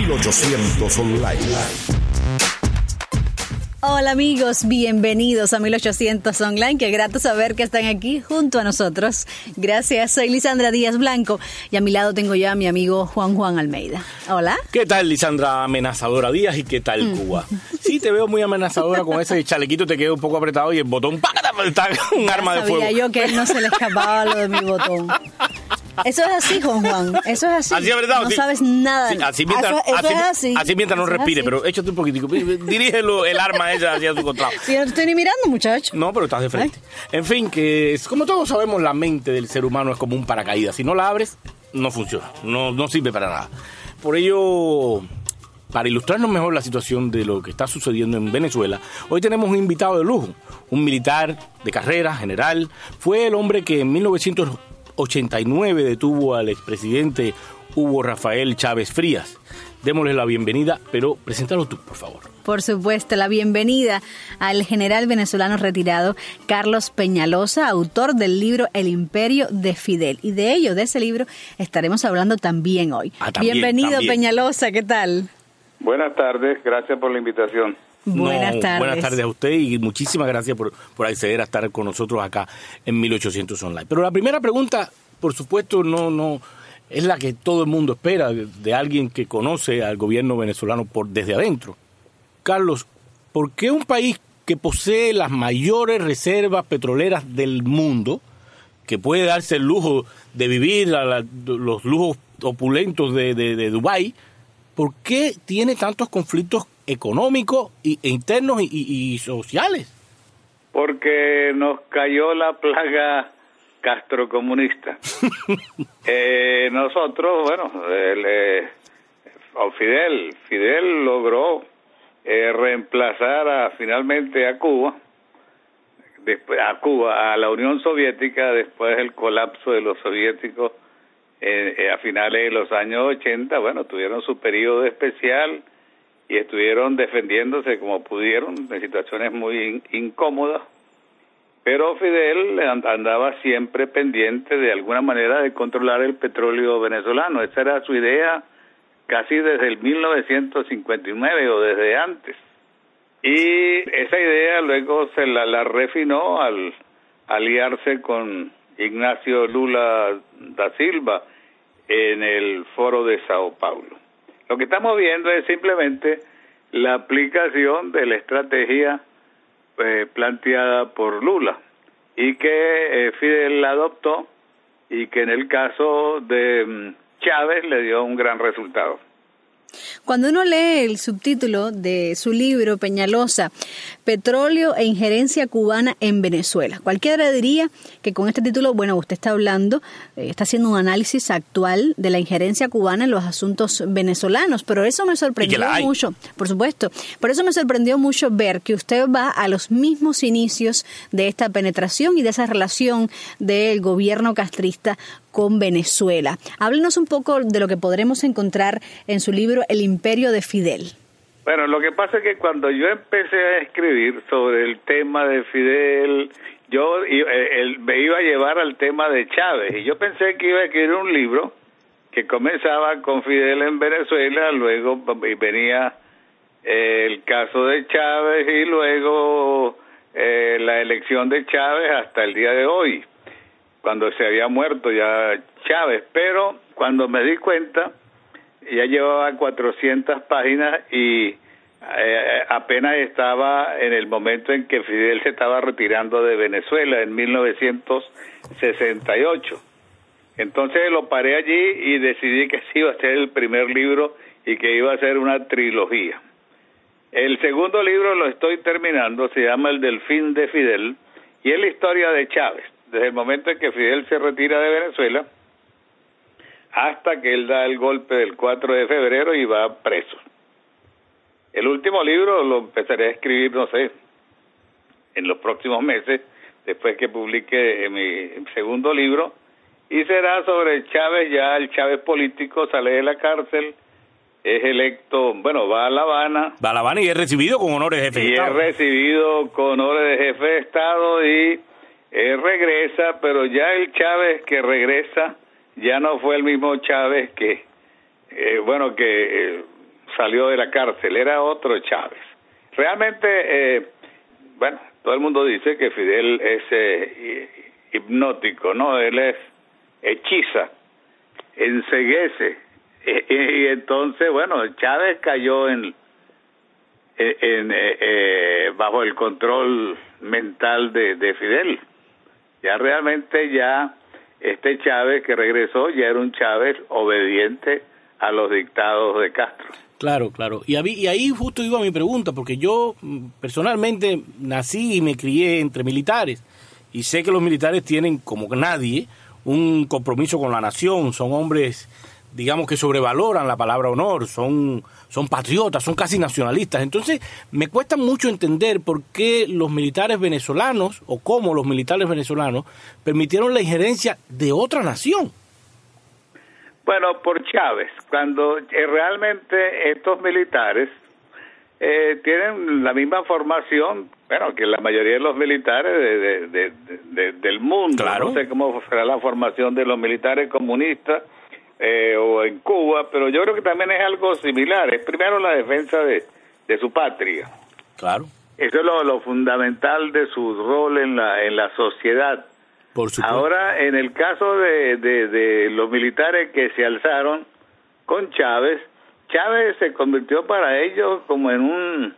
1800 Online. Hola amigos, bienvenidos a 1800 Online. Qué grato saber que están aquí junto a nosotros. Gracias, soy Lisandra Díaz Blanco y a mi lado tengo ya a mi amigo Juan Almeida. Hola. ¿Qué tal, Lisandra Amenazadora Díaz, y qué tal Cuba? Sí, te veo muy amenazadora con ese chalequito, te queda un poco apretado y el botón está un arma de fuego. Sabía yo que él no se le escapaba lo de mi botón. Eso es así, Juan. Eso es así. Así es verdad. No sí. sabes nada. Sí, así mientras no respire, pero échate un poquitico. Dirígelo el arma esa hacia su costado. Sí, no te estoy ni mirando, muchacho. No, pero estás de frente. En fin, que es, como todos sabemos, la mente del ser humano es como un paracaídas. Si no la abres, no funciona. No sirve para nada. Por ello, para ilustrarnos mejor la situación de lo que está sucediendo en Venezuela, hoy tenemos un invitado de lujo. Un militar de carrera, general. Fue el hombre que en 1989 detuvo al expresidente Hugo Rafael Chávez Frías. Démosle la bienvenida, pero preséntalo tú, por favor. Por supuesto, la bienvenida al general venezolano retirado Carlos Peñalosa, autor del libro El Imperio de Fidel. Y de ese libro, estaremos hablando también hoy. Bienvenido, Peñalosa, ¿qué tal? Buenas tardes, gracias por la invitación. Buenas tardes. Buenas tardes a usted y muchísimas gracias por acceder a estar con nosotros acá en 1800 Online. Pero la primera pregunta, por supuesto, no es la que todo el mundo espera de alguien que conoce al gobierno venezolano desde adentro. Carlos, ¿por qué un país que posee las mayores reservas petroleras del mundo, que puede darse el lujo de vivir los lujos opulentos de Dubái, por qué tiene tantos conflictos económicos e internos y sociales? Porque nos cayó la plaga castrocomunista. Nosotros, Fidel logró reemplazar finalmente a Cuba, a la Unión Soviética, después del colapso de los soviéticos a finales de los años 80. Tuvieron su periodo especial y estuvieron defendiéndose como pudieron en situaciones muy incómodas, pero Fidel andaba siempre pendiente de alguna manera de controlar el petróleo venezolano. Esa era su idea casi desde el 1959 o desde antes, y esa idea luego se la refinó al aliarse con Ignacio Lula da Silva en el Foro de Sao Paulo. Lo que estamos viendo es simplemente la aplicación de la estrategia planteada por Lula y que Fidel la adoptó, y que en el caso de Chávez le dio un gran resultado. Cuando uno lee el subtítulo de su libro, Peñalosa, Petróleo e Injerencia Cubana en Venezuela, cualquiera diría que con este título, usted está hablando, está haciendo un análisis actual de la injerencia cubana en los asuntos venezolanos, pero eso me sorprendió mucho, por supuesto, por eso me sorprendió mucho ver que usted va a los mismos inicios de esta penetración y de esa relación del gobierno castrista con Venezuela. Háblenos un poco de lo que podremos encontrar en su libro El Imperio de Fidel. Bueno, lo que pasa es que cuando yo empecé a escribir sobre el tema de Fidel, me iba a llevar al tema de Chávez, y yo pensé que iba a escribir un libro que comenzaba con Fidel en Venezuela, luego venía el caso de Chávez y luego la elección de Chávez hasta el día de hoy, cuando se había muerto ya Chávez. Pero cuando me di cuenta, ya llevaba 400 páginas y apenas estaba en el momento en que Fidel se estaba retirando de Venezuela en 1968. Entonces lo paré allí y decidí que ese iba a ser el primer libro y que iba a ser una trilogía. El segundo libro lo estoy terminando, se llama El del fin de Fidel, y es la historia de Chávez, desde el momento en que Fidel se retira de Venezuela hasta que él da el golpe del 4 de febrero y va preso. El último libro lo empezaré a escribir, en los próximos meses, después que publique mi segundo libro, y será sobre Chávez. Ya el Chávez político sale de la cárcel, es electo, va a La Habana. Va a La Habana y es recibido con honores de jefe de Estado. Y es recibido con honores de jefe de Estado y regresa, pero ya el Chávez que regresa ya no fue el mismo Chávez que salió de la cárcel, era otro Chávez. Realmente, bueno, todo el mundo dice que Fidel es hipnótico, ¿no? Él hechiza, enceguece, y entonces, bueno, Chávez cayó bajo el control mental de Fidel. Ya realmente este Chávez que regresó ya era un Chávez obediente a los dictados de Castro. Claro, claro. Y ahí justo iba mi pregunta, porque yo personalmente nací y me crié entre militares, y sé que los militares tienen, como nadie, un compromiso con la nación, son hombres, digamos, que sobrevaloran la palabra honor, son patriotas, son casi nacionalistas. Entonces, me cuesta mucho entender por qué los militares venezolanos, o cómo los militares venezolanos, permitieron la injerencia de otra nación. Bueno, por Chávez, cuando realmente estos militares tienen la misma formación, bueno, que la mayoría de los militares del mundo. Claro. No sé cómo será la formación de los militares comunistas o en Cuba, pero yo creo que también es algo similar. Es primero la defensa de su patria. Claro. Eso es lo fundamental de su rol en la sociedad. Por supuesto. Ahora, en el caso de los militares que se alzaron con Chávez se convirtió para ellos como en un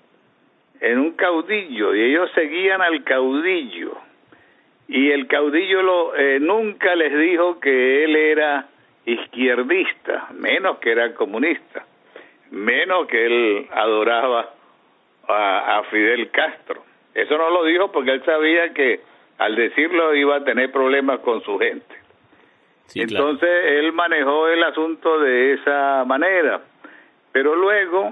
caudillo, y ellos seguían al caudillo, y el caudillo nunca les dijo que él era izquierdista, menos que era comunista, menos que él adoraba a Fidel Castro. Eso no lo dijo porque él sabía que al decirlo iba a tener problemas con su gente. Sí, entonces, claro, él manejó el asunto de esa manera. Pero luego,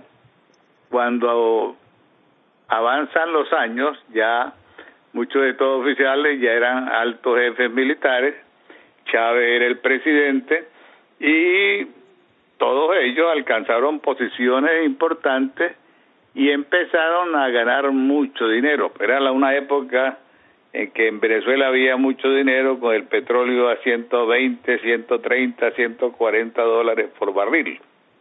cuando avanzan los años, ya muchos de estos oficiales ya eran altos jefes militares, Chávez era el presidente, y todos ellos alcanzaron posiciones importantes y empezaron a ganar mucho dinero. Era una época en que en Venezuela había mucho dinero, con el petróleo a 120, 130, 140 dólares por barril.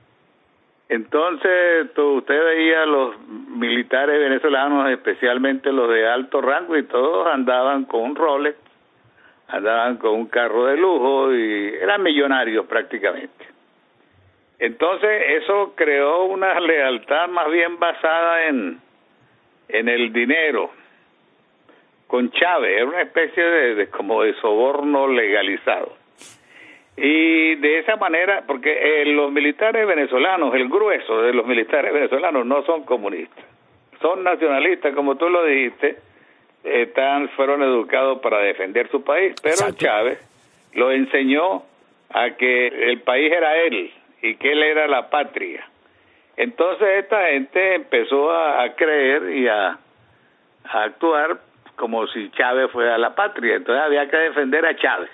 Entonces, usted veía a los militares venezolanos, especialmente los de alto rango, y todos andaban con un Rolex, andaban con un carro de lujo, y eran millonarios prácticamente. Entonces, eso creó una lealtad más bien basada en el dinero. Con Chávez era una especie como de soborno legalizado. Y de esa manera, porque los militares venezolanos, el grueso de los militares venezolanos no son comunistas, son nacionalistas, como tú lo dijiste, fueron educados para defender su país, pero exacto, Chávez lo enseñó a que el país era él y que él era la patria. Entonces esta gente empezó a creer y a actuar como si Chávez fuera la patria, entonces había que defender a Chávez.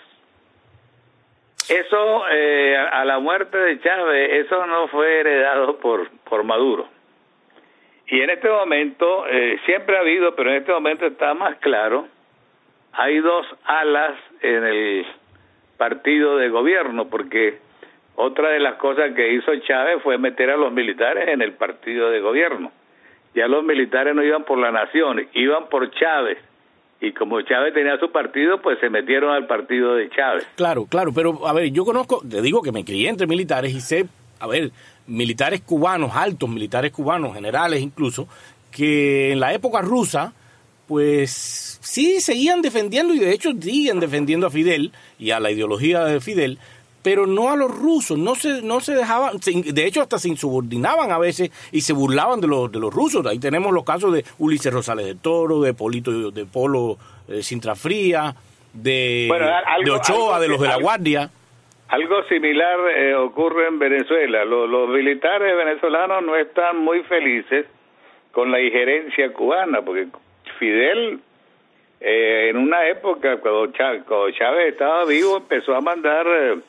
Eso, a la muerte de Chávez, eso no fue heredado por Maduro. Y en este momento, siempre ha habido, pero en este momento está más claro, hay dos alas en el partido de gobierno, porque otra de las cosas que hizo Chávez fue meter a los militares en el partido de gobierno. Ya los militares no iban por la nación, iban por Chávez. Y como Chávez tenía su partido, pues se metieron al partido de Chávez. Claro, pero a ver, yo conozco, te digo que me crié entre militares y sé, a ver, militares cubanos, altos militares cubanos, generales incluso, que en la época rusa, pues sí seguían defendiendo, y de hecho siguen defendiendo a Fidel y a la ideología de Fidel, pero no a los rusos, no se dejaban, de hecho hasta se insubordinaban a veces y se burlaban de los rusos. Ahí tenemos los casos de Ulises Rosales de Toro, de Polo Sintrafría, de Ochoa, de los de la Guardia. Algo similar ocurre en Venezuela. Los militares venezolanos no están muy felices con la injerencia cubana, porque Fidel, en una época, cuando Chávez estaba vivo, empezó a mandar...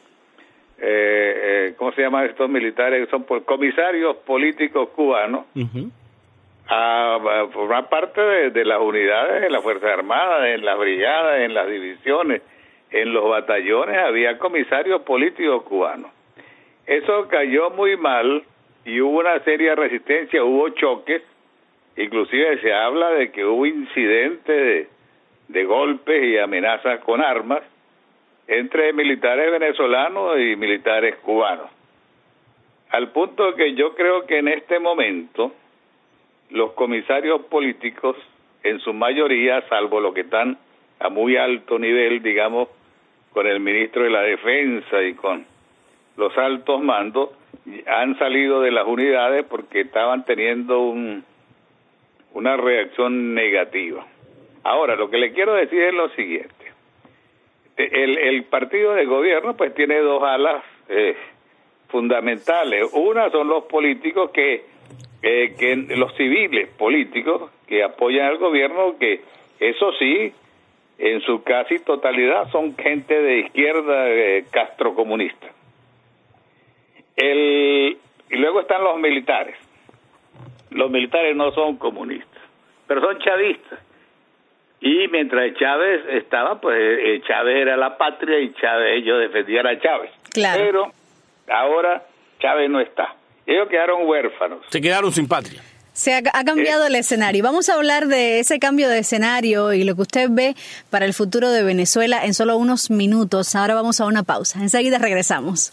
¿cómo se llaman estos militares? Son comisarios políticos cubanos, uh-huh, a formar parte de las unidades de las Fuerzas Armadas, en las brigadas, en las divisiones, en los batallones había comisarios políticos cubanos. Eso cayó muy mal y hubo una seria resistencia, hubo choques, inclusive se habla de que hubo incidentes de golpes y amenazas con armas entre militares venezolanos y militares cubanos. Al punto que yo creo que en este momento los comisarios políticos, en su mayoría, salvo los que están a muy alto nivel, digamos, con el ministro de la Defensa y con los altos mandos, han salido de las unidades porque estaban teniendo una reacción negativa. Ahora, lo que le quiero decir es lo siguiente. El partido de gobierno pues tiene dos alas fundamentales. Una son los políticos que los civiles políticos que apoyan al gobierno, que eso sí, en su casi totalidad son gente de izquierda castrocomunista. Y luego están los militares. Los militares no son comunistas, pero son chavistas. Y mientras Chávez estaba, pues Chávez era la patria y ellos defendían a Chávez. Claro. Pero ahora Chávez no está. Ellos quedaron huérfanos. Se quedaron sin patria. Se ha cambiado el escenario. Vamos a hablar de ese cambio de escenario y lo que usted ve para el futuro de Venezuela en solo unos minutos. Ahora vamos a una pausa. Enseguida regresamos.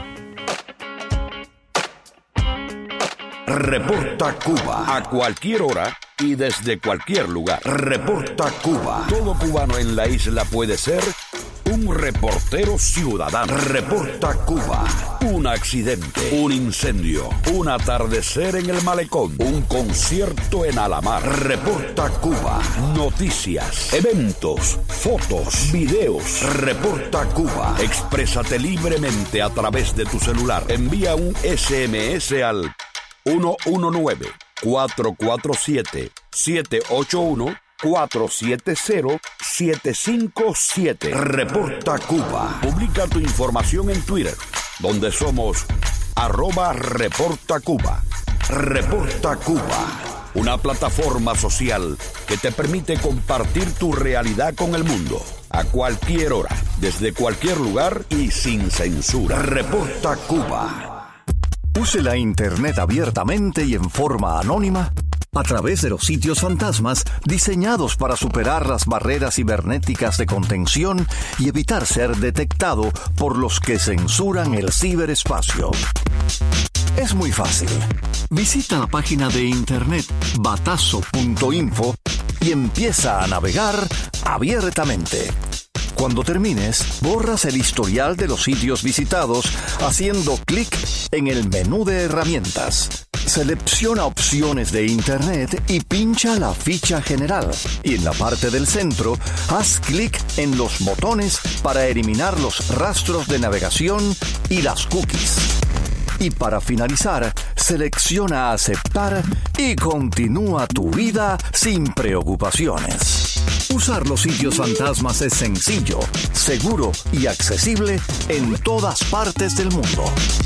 Reporta Cuba a cualquier hora y desde cualquier lugar. Reporta Cuba. Todo cubano en la isla puede ser un reportero ciudadano. Reporta Cuba. Un accidente, un incendio, un atardecer en el malecón, un concierto en Alamar. Reporta Cuba. Noticias, eventos, fotos, videos. Reporta Cuba. Exprésate libremente a través de tu celular. Envía un SMS al 1-447-781-470-757. Reporta Cuba. Publica tu información en Twitter, donde somos @ReportaCuba. Reporta Cuba. Una plataforma social que te permite compartir tu realidad con el mundo. A cualquier hora, desde cualquier lugar y sin censura. Reporta Cuba. Use la Internet abiertamente y en forma anónima a través de los sitios fantasmas diseñados para superar las barreras cibernéticas de contención y evitar ser detectado por los que censuran el ciberespacio. Es muy fácil. Visita la página de internet batazo.info y empieza a navegar abiertamente. Cuando termines, borras el historial de los sitios visitados haciendo clic en el menú de herramientas. Selecciona opciones de Internet y pincha la ficha general. Y en la parte del centro, haz clic en los botones para eliminar los rastros de navegación y las cookies. Y para finalizar, selecciona aceptar y continúa tu vida sin preocupaciones. Usar los sitios fantasmas es sencillo, seguro y accesible en todas partes del mundo.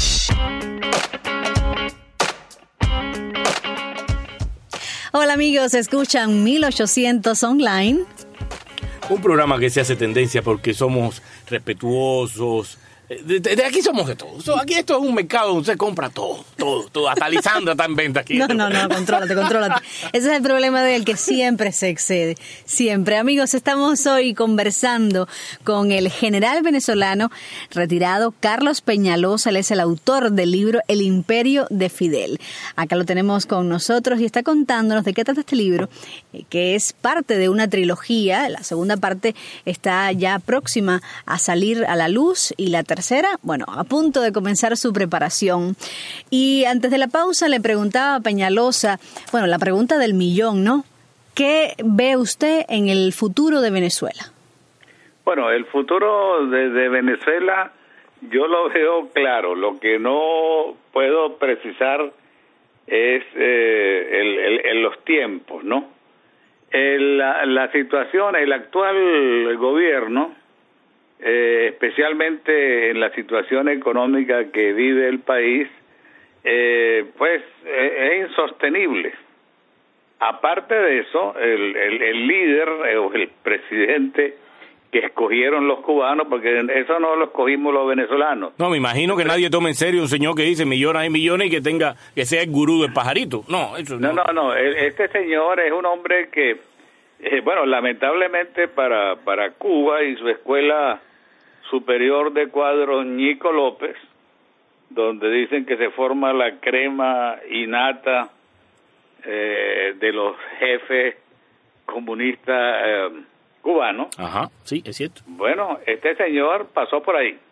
Hola amigos, escuchan 1800 Online. Un programa que se hace tendencia porque somos respetuosos. De aquí somos de todo. Aquí esto es un mercado donde se compra todo. Hasta Lisandra está en venta aquí. No, contrólate. Ese es el problema del que siempre se excede. Siempre. Amigos, estamos hoy conversando con el general venezolano retirado Carlos Peñalosa. Él es el autor del libro El Imperio de Fidel. Acá lo tenemos con nosotros y está contándonos de qué trata este libro, que es parte de una trilogía. La segunda parte está ya próxima a salir a la luz y la tercera, bueno, a punto de comenzar su preparación. Y antes de la pausa le preguntaba a Peñalosa, bueno, la pregunta del millón, ¿no? ¿Qué ve usted en el futuro de Venezuela? Bueno, el futuro de Venezuela yo lo veo claro. Lo que no puedo precisar es los tiempos, ¿no? La situación, el actual gobierno, especialmente en la situación económica que vive el país, pues es insostenible. Aparte de eso, el líder o el presidente escogieron los cubanos, porque eso no lo escogimos los venezolanos. No, me imagino que nadie tome en serio un señor que dice millones y millones y que sea el gurú del pajarito. No, eso no. Este señor es un hombre que, bueno, lamentablemente para Cuba y su escuela superior de cuadros Ñico López, donde dicen que se forma la crema innata de los jefes comunistas cubanos. Ajá, sí, es cierto. Bueno, este señor pasó por allí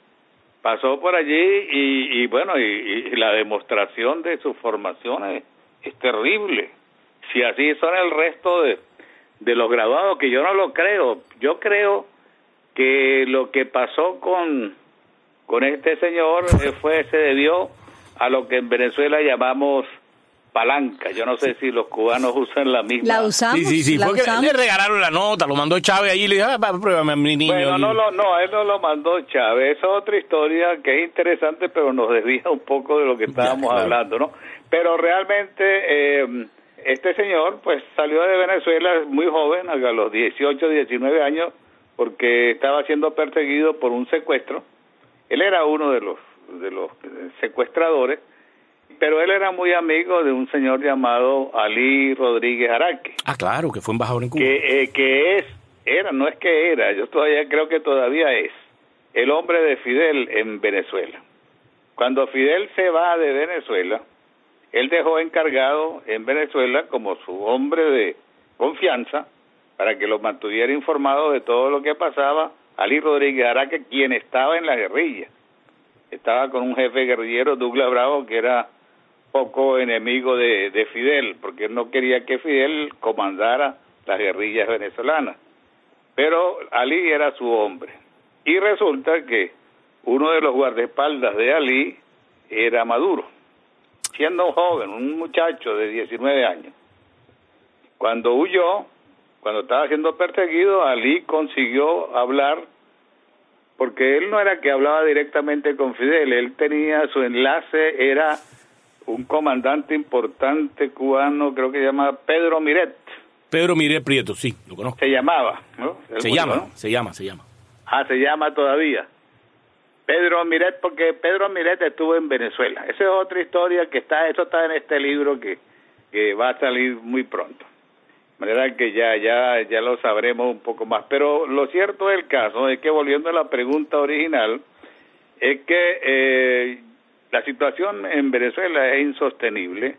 y bueno, y la demostración de su formación es terrible. Si así son el resto de los graduados, que yo no lo creo. Yo creo que lo que pasó con este señor se debió a lo que en Venezuela llamamos palanca. Yo no sé si los cubanos usan la misma. La usamos. Sí. ¿La Fue usamos? que le regalaron la nota, lo mandó Chávez allí y le dijo, pruébame a mi niño. Bueno, él no lo mandó Chávez. Esa es otra historia que es interesante, pero nos desvía un poco de lo que estábamos hablando, ¿no? Pero realmente este señor pues salió de Venezuela muy joven, a los 18, 19 años, porque estaba siendo perseguido por un secuestro. Él era uno de los secuestradores, pero él era muy amigo de un señor llamado Alí Rodríguez Araque. Ah, claro, que fue embajador en Cuba. Yo todavía creo que todavía es el hombre de Fidel en Venezuela. Cuando Fidel se va de Venezuela, él dejó encargado en Venezuela como su hombre de confianza para que lo mantuviera informado de todo lo que pasaba Alí Rodríguez Araque, quien estaba en la guerrilla. Estaba con un jefe guerrillero, Douglas Bravo, que era poco enemigo de Fidel, porque él no quería que Fidel comandara las guerrillas venezolanas. Pero Alí era su hombre. Y resulta que uno de los guardaespaldas de Alí era Maduro, siendo un joven, un muchacho de 19 años. Cuando huyó, cuando estaba siendo perseguido, Alí consiguió hablar, porque él no era que hablaba directamente con Fidel, él tenía su enlace, era un comandante importante cubano, creo que se llama Pedro Miret. Pedro Miret Prieto, sí, lo conozco. Se llamaba, ¿no? Se llama. Ah, se llama todavía. Pedro Miret, porque Pedro Miret estuvo en Venezuela. Esa es otra historia que eso está en este libro que va a salir muy pronto. De manera que ya lo sabremos un poco más. Pero lo cierto del caso es que, volviendo a la pregunta original, es que la situación en Venezuela es insostenible.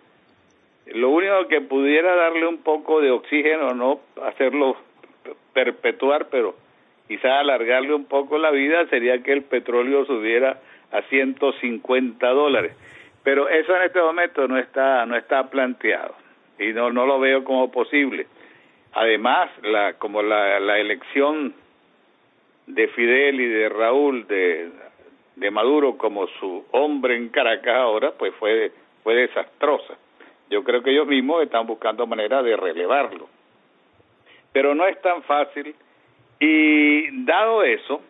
Lo único que pudiera darle un poco de oxígeno, no hacerlo perpetuar, pero quizá alargarle un poco la vida, sería que el petróleo subiera a $150. Pero eso en este momento no está planteado y no lo veo como posible. Además, la elección de Fidel y de Raúl de Maduro como su hombre en Caracas ahora, pues fue desastrosa. Yo creo que ellos mismos están buscando manera de relevarlo. Pero no es tan fácil. Y dado eso,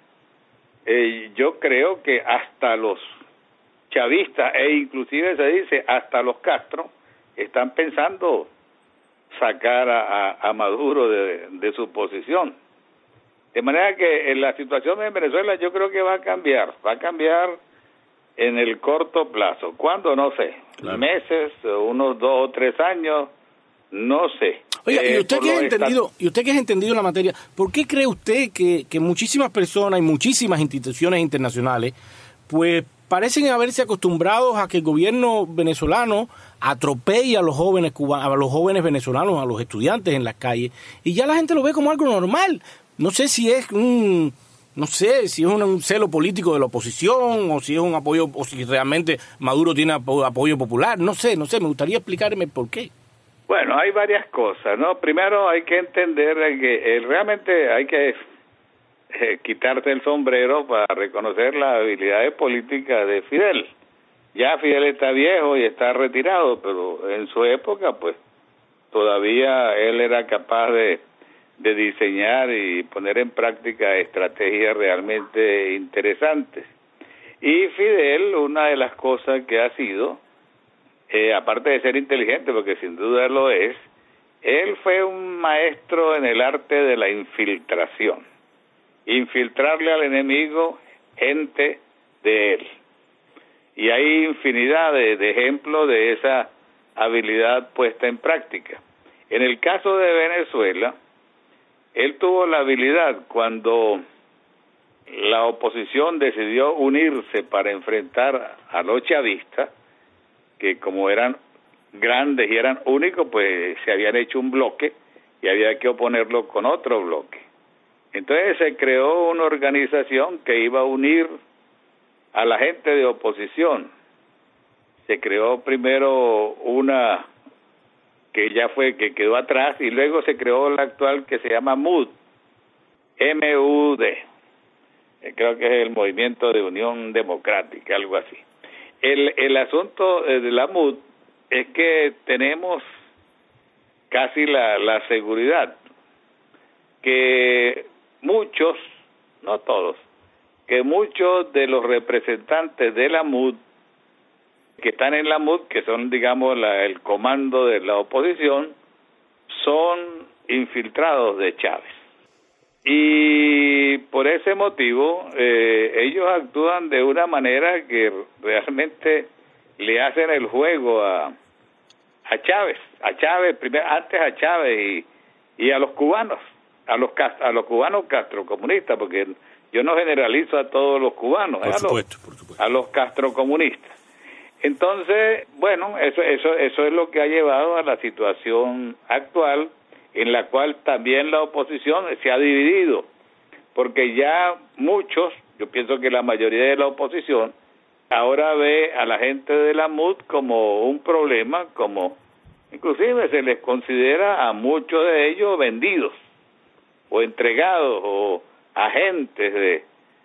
yo creo que hasta los chavistas, e inclusive se dice hasta los Castro, están pensando sacar a Maduro de su posición. De manera que la situación en Venezuela yo creo que va a cambiar en el corto plazo. ¿Cuándo? No sé. Claro. Meses, unos 2 o 3 años, no sé. Oiga, y usted que es entendido en la materia, ¿por qué cree usted que muchísimas personas y muchísimas instituciones internacionales pues parecen haberse acostumbrados a que el gobierno venezolano atropelle a los jóvenes cubanos, a los jóvenes venezolanos, a los estudiantes en las calles, y ya la gente lo ve como algo normal? No sé si es un celo político de la oposición, o si es un apoyo, o si realmente Maduro tiene apoyo popular. No sé, me gustaría explicarme por qué. Bueno, hay varias cosas, ¿no? Primero hay que entender que realmente hay que quitarse el sombrero para reconocer las habilidades políticas de Fidel. Ya Fidel está viejo y está retirado, pero en su época, pues, todavía él era capaz de diseñar y poner en práctica estrategias realmente interesantes. Y Fidel, una de las cosas que ha sido, aparte de ser inteligente, porque sin duda lo es, él fue un maestro en el arte de la infiltración. infiltrarle al enemigo gente de él. Y hay infinidad de ejemplos de esa habilidad puesta en práctica. En el caso de Venezuela, él tuvo la habilidad cuando la oposición decidió unirse para enfrentar a los chavistas, que como eran grandes y eran únicos, pues se habían hecho un bloque y había que oponerlo con otro bloque. Entonces se creó una organización que iba a unir a la gente de oposición. Se creó primero una que que quedó atrás, y luego se creó la actual que se llama MUD, M-U-D. Creo que es el Movimiento de Unión Democrática, algo así. El asunto de la MUD es que tenemos casi la seguridad que muchos, no todos, que muchos de los representantes de la MUD, que están en la MUD, que son, digamos, el comando de la oposición, son infiltrados de Chávez. Y por ese motivo, ellos actúan de una manera que realmente le hacen el juego a Chávez, primero, antes a Chávez y a los cubanos, a los cubanos castrocomunistas, porque yo no generalizo a todos los cubanos, por supuesto. A los castrocomunistas. Entonces, bueno, eso es lo que ha llevado a la situación actual, en la cual también la oposición se ha dividido, porque ya muchos, yo pienso que la mayoría de la oposición, ahora ve a la gente de la MUD como un problema, como inclusive se les considera a muchos de ellos vendidos o entregados o agentes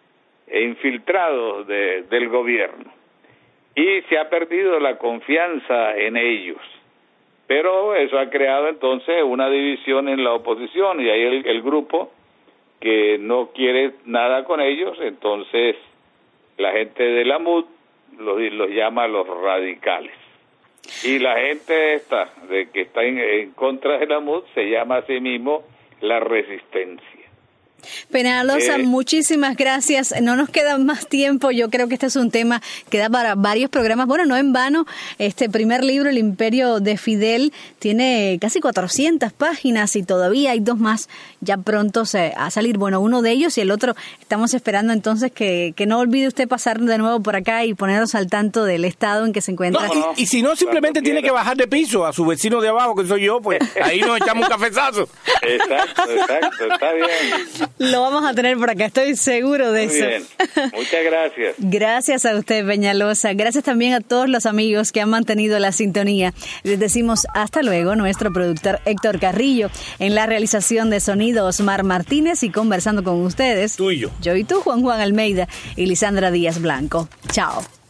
infiltrados del gobierno, y se ha perdido la confianza en ellos. Pero eso ha creado entonces una división en la oposición, y hay el grupo que no quiere nada con ellos. Entonces la gente de la MUD los llama los radicales, y la gente que está en contra de la MUD se llama a sí mismo la resistencia. Peñalosa, muchísimas gracias. No nos queda más tiempo. Yo creo que este es un tema que da para varios programas. Bueno, no en vano, este primer libro, El Imperio de Fidel, tiene casi 400 páginas y todavía hay 2 más ya prontos a salir. Bueno, uno de ellos y el otro estamos esperando entonces que no olvide usted pasar de nuevo por acá y ponernos al tanto del estado en que se encuentra. No, y si no, simplemente tiene que bajar de piso a su vecino de abajo, que soy yo, pues ahí nos echamos un cafezazo. Exacto, está bien. Lo vamos a tener por acá, estoy seguro de eso. Bien, muchas gracias. Gracias a usted, Peñalosa. Gracias también a todos los amigos que han mantenido la sintonía. Les decimos hasta luego. Nuestro productor Héctor Carrillo, en la realización de sonido Osmar Martínez, y conversando con ustedes, tú y yo. Yo y tú, Juan Almeida y Lisandra Díaz Blanco. Chao.